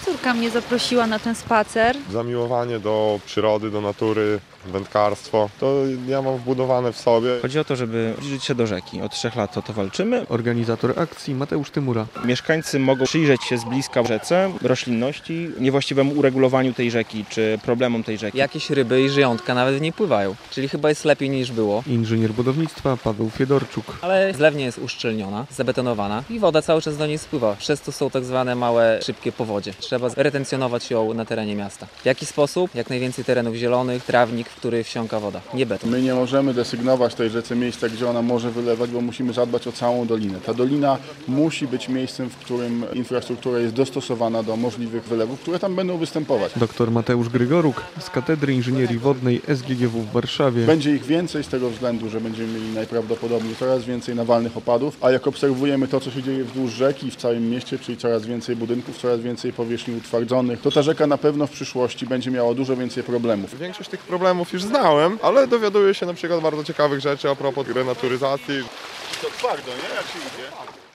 córka mnie zaprosiła na ten spacer. Zamiłowanie do przyrody, do natury, wędkarstwo, to ja mam wbudowane w sobie. Chodzi o to, żeby zbliżyć się do rzeki. Od 3 lat o to walczymy. Organizator akcji Mateusz Tymura. Mieszkańcy mogą przyjrzeć się z bliska rzece, roślinności, niewłaściwemu uregulowaniu tej rzeki, czy problemom tej rzeki. Jakieś ryby i żyjątka nawet w niej pływają, czyli chyba jest lepiej niż było. Inżynier budownictwa Paweł Fiedorczuk. Ale zlewnia jest uszczelniona, zabetonowana i woda cały czas do niej spływa. Przez to są tak zwane małe, szybkie powodzie. Trzeba retencjonować ją na terenie miasta. W jaki sposób? Jak najwięcej terenów zielonych, trawnik, w który wsiąka woda, nie beton. My nie możemy desygnować tej rzece miejsca, gdzie ona może wylewać, bo musimy zadbać o całą dolinę. Ta dolina musi być miejscem, w którym infrastruktura jest dostosowana do możliwych wylewów, które tam będą występować. Dr Mateusz Grygoruk z Katedry Inżynierii Wodnej SGGW w Warszawie. Będzie ich więcej z tego względu, że będziemy mieli najprawdopodobniej coraz więcej nawalnych opadów, a jak obserwujemy to, co się dzieje wzdłuż rzeki i w całym mieście, czyli coraz więcej budynków, coraz więcej powierzchni utwardzonych, to ta rzeka na pewno w przyszłości będzie miała dużo więcej problemów. Większość tych problemów już znałem, ale dowiaduję się na przykład bardzo ciekawych rzeczy a propos renaturyzacji. To twardo, nie? Jak się idzie?